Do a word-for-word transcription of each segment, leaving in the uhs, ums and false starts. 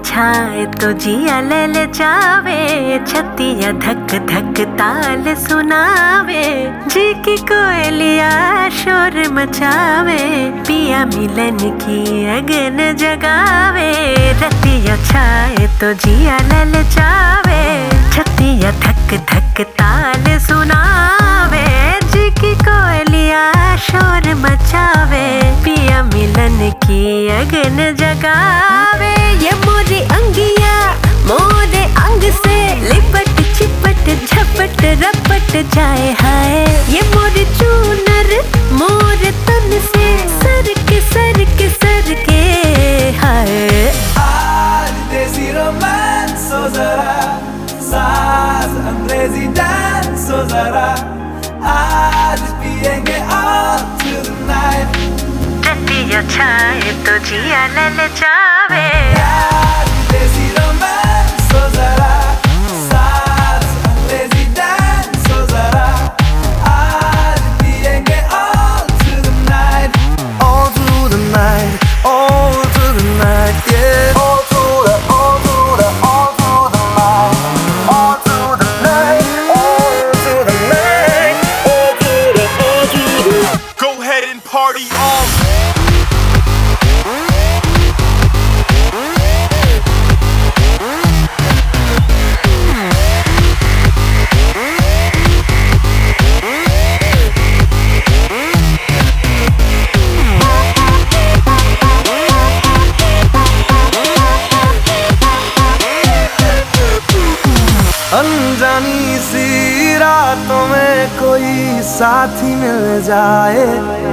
छाए तो जिया ले ले जावे, छतिया धक धक ताल सुनावे, जी की कोयलिया शोर मचावे, पिया मिलन की अगन जगावे। रतिया छाए तो जिया ले ले जावे, छतिया धक धक ताल सुनावे, जी की कोयलिया शोर मचावे, पिया मिलन की अगन जगावे। ये मोरी अंगिया मोरे अंग से लिपट चिपट झपट रपट जाए हाय, ये मोरी चूनर मोरे तन से सर के सर के सर के हाय। आज देसी रोमांस हो जरा, साज अंग्रेजी डांस हो जरा, आज पिएंगे all through the night। Ratia छाए तो जिया ले ले जावे, आज देसी रोमांस हो जरा, साज अंग्रेजी डांस हो जरा, आज पिएंगे all through the night, all through the night, all through the night, yeah, all through the, all through the, all through the night, all through the night, all through the night, all through the, all through the. Go ahead and party on. अनजानी सी रातों में कोई साथी मिल जाए,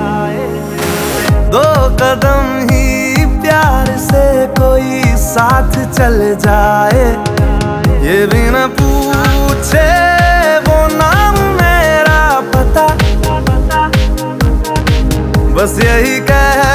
दो कदम ही प्यार से कोई साथ चल जाए, ये भी न पूछे वो नाम मेरा पता, बस यही कह